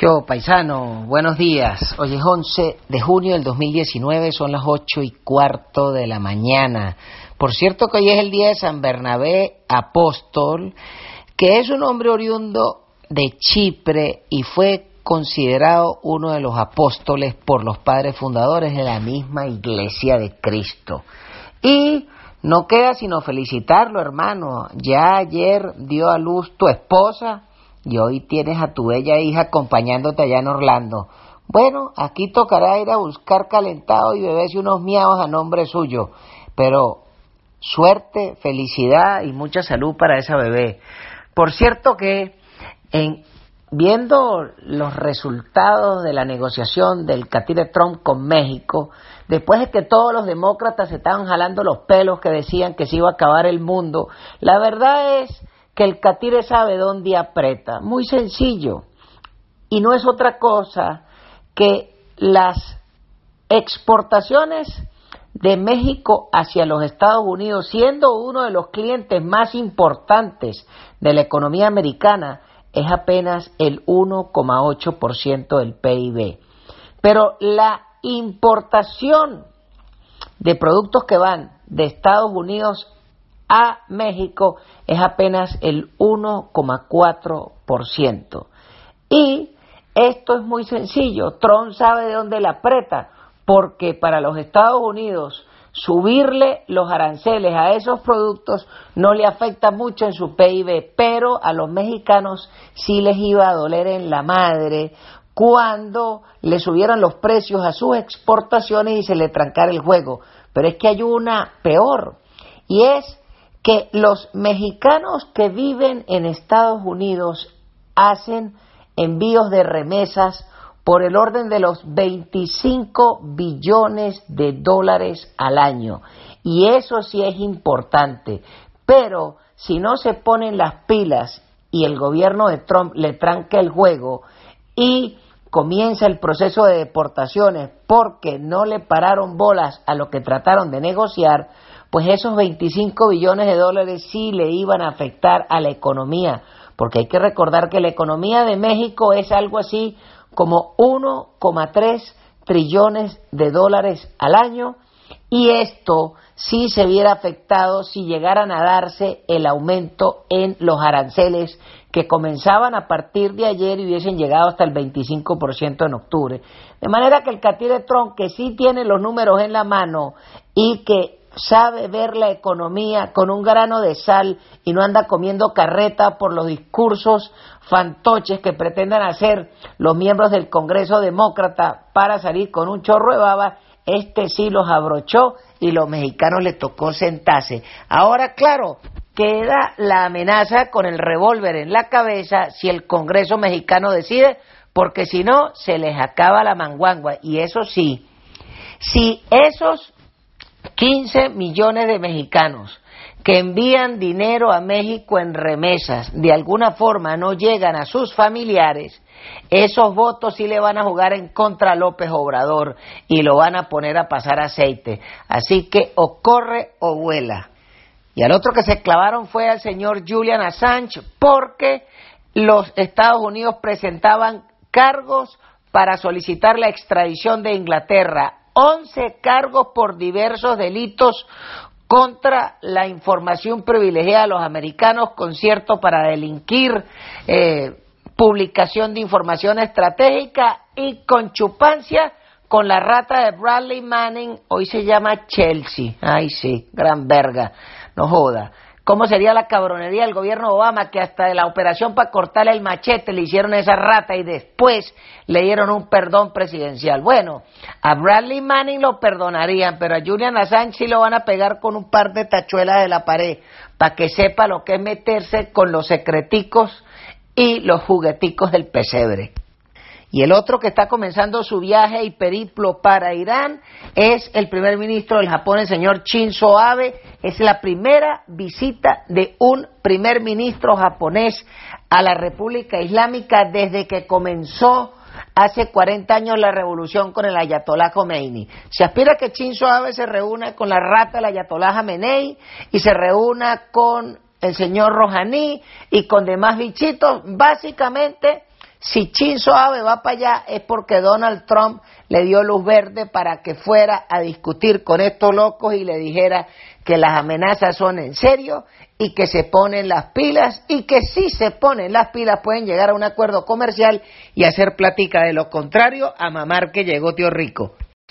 Yo, paisano, buenos días. Hoy es 11 de junio del 2019, son las 8:15 de la mañana. Por cierto que hoy es el día de San Bernabé Apóstol, que es un hombre oriundo de Chipre y fue considerado uno de los apóstoles por los padres fundadores de la misma Iglesia de Cristo. Y no queda sino felicitarlo, hermano. Ya ayer dio a luz tu esposa y hoy tienes a tu bella hija acompañándote allá en Orlando. Bueno, aquí tocará ir a buscar calentado y beberse unos miaos a nombre suyo, pero suerte, felicidad y mucha salud para esa bebé. Por cierto que viendo los resultados de la negociación del catire Trump con México, después de que todos los demócratas se estaban jalando los pelos que decían que se iba a acabar el mundo, la verdad es que el catire sabe dónde aprieta, muy sencillo, y no es otra cosa que las exportaciones de México hacia los Estados Unidos, siendo uno de los clientes más importantes de la economía americana, es apenas el 1,8% del PIB. Pero la importación de productos que van de Estados Unidos a México es apenas el 1,4%. Y esto es muy sencillo. Trump sabe de dónde la aprieta, porque para los Estados Unidos subirle los aranceles a esos productos no le afecta mucho en su PIB, pero a los mexicanos sí les iba a doler en la madre cuando le subieran los precios a sus exportaciones y se le trancara el juego. Pero es que hay una peor, y es que los mexicanos que viven en Estados Unidos hacen envíos de remesas por el orden de los 25 billones de dólares al año. Y eso sí es importante. Pero si no se ponen las pilas y el gobierno de Trump le tranca el juego y comienza el proceso de deportaciones porque no le pararon bolas a lo que trataron de negociar, pues esos 25 billones de dólares sí le iban a afectar a la economía, porque hay que recordar que la economía de México es algo así como 1,3 trillones de dólares al año, y esto sí se viera afectado si llegaran a darse el aumento en los aranceles que comenzaban a partir de ayer y hubiesen llegado hasta el 25% en octubre. De manera que el catire Trump, que sí tiene los números en la mano y que sabe ver la economía con un grano de sal y no anda comiendo carreta por los discursos fantoches que pretendan hacer los miembros del Congreso Demócrata para salir con un chorro de baba, este sí los abrochó y los mexicanos les tocó sentarse. Ahora, claro, queda la amenaza con el revólver en la cabeza si el Congreso mexicano decide, porque si no, se les acaba la manguangua. Y eso sí, si esos 15 millones de mexicanos que envían dinero a México en remesas de alguna forma no llegan a sus familiares, esos votos sí le van a jugar en contra a López Obrador y lo van a poner a pasar aceite. Así que o corre o vuela. Y al otro que se clavaron fue al señor Julian Assange, porque los Estados Unidos presentaban cargos para solicitar la extradición de Inglaterra. 11 cargos por diversos delitos contra la información privilegiada de los americanos, concierto para delinquir, publicación de información estratégica y conchupancia con la rata de Bradley Manning, hoy se llama Chelsea. Ay sí, gran verga, no joda. ¿Cómo sería la cabronería del gobierno de Obama que hasta de la operación para cortarle el machete le hicieron a esa rata y después le dieron un perdón presidencial? Bueno, a Bradley Manning lo perdonarían, pero a Julian Assange sí lo van a pegar con un par de tachuelas de la pared para que sepa lo que es meterse con los secreticos y los jugueticos del pesebre. Y el otro que está comenzando su viaje y periplo para Irán es el primer ministro del Japón, el señor Shinzo Abe. Es la primera visita de un primer ministro japonés a la República Islámica desde que comenzó hace 40 años la revolución con el Ayatolá Khomeini. Se aspira a que Shinzo Abe se reúna con la rata del Ayatolá Jamenei y se reúna con el señor Rouhani y con demás bichitos, básicamente Si Shinzo Abe va para allá es porque Donald Trump le dio luz verde para que fuera a discutir con estos locos y le dijera que las amenazas son en serio y que se ponen las pilas, y que si se ponen las pilas pueden llegar a un acuerdo comercial y hacer plática. De lo contrario, a mamar que llegó tío Rico.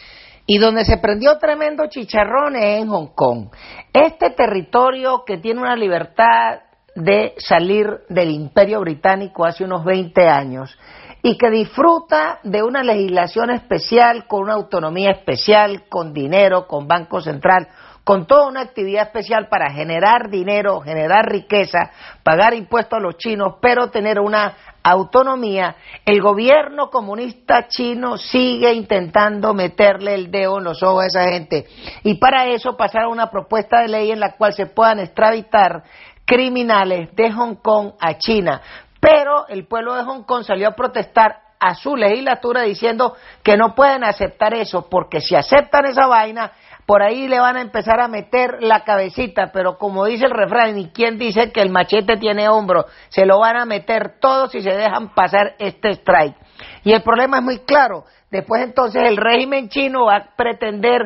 Y donde se prendió tremendo chicharrón es en Hong Kong. Este territorio que tiene una libertad de salir del Imperio Británico hace unos 20 años y que disfruta de una legislación especial, con una autonomía especial, con dinero, con Banco Central, con toda una actividad especial para generar dinero, generar riqueza, pagar impuestos a los chinos, pero tener una autonomía. El gobierno comunista chino sigue intentando meterle el dedo en los ojos a esa gente, y para eso pasaron una propuesta de ley en la cual se puedan extraditar criminales de Hong Kong a China, pero el pueblo de Hong Kong salió a protestar a su legislatura diciendo que no pueden aceptar eso, porque si aceptan esa vaina, por ahí le van a empezar a meter la cabecita, pero como dice el refrán, ¿y quién dice que el machete tiene hombro? Se lo van a meter todos si se dejan pasar este strike. Y el problema es muy claro. Después entonces el régimen chino va a pretender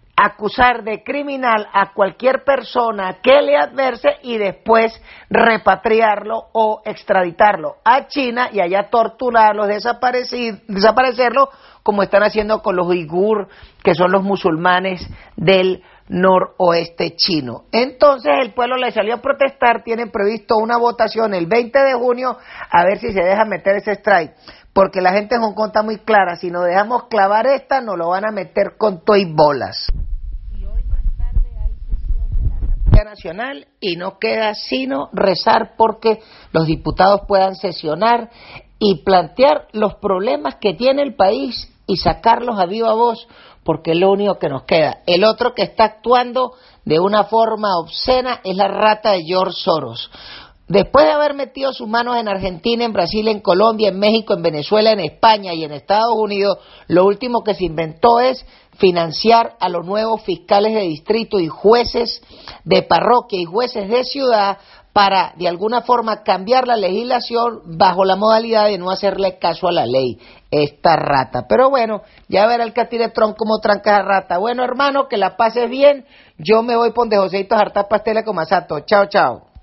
acusar de criminal a cualquier persona que le adverse y después repatriarlo o extraditarlo a China y allá torturarlos, desaparecerlo, como están haciendo con los uigur, que son los musulmanes del noroeste chino. Entonces el pueblo le salió a protestar, tienen previsto una votación el 20 de junio, a ver si se deja meter ese strike, porque la gente en Hong Kong está muy clara: si nos dejamos clavar esta, nos lo van a meter con toy bolas. Y hoy más tarde hay sesión de la Asamblea Nacional y no queda sino rezar porque los diputados puedan sesionar y plantear los problemas que tiene el país y sacarlos a viva voz, porque es lo único que nos queda. El otro que está actuando de una forma obscena es la rata de George Soros. Después de haber metido sus manos en Argentina, en Brasil, en Colombia, en México, en Venezuela, en España y en Estados Unidos, lo último que se inventó es financiar a los nuevos fiscales de distrito y jueces de parroquia y jueces de ciudad para, de alguna forma, cambiar la legislación bajo la modalidad de no hacerle caso a la ley. Esta rata. Pero bueno, ya verá el catire Trump como tranca a rata. Bueno, hermano, que la pases bien. Yo me voy por donde Joseito a hartar pasteles con Masato. Chao, chao.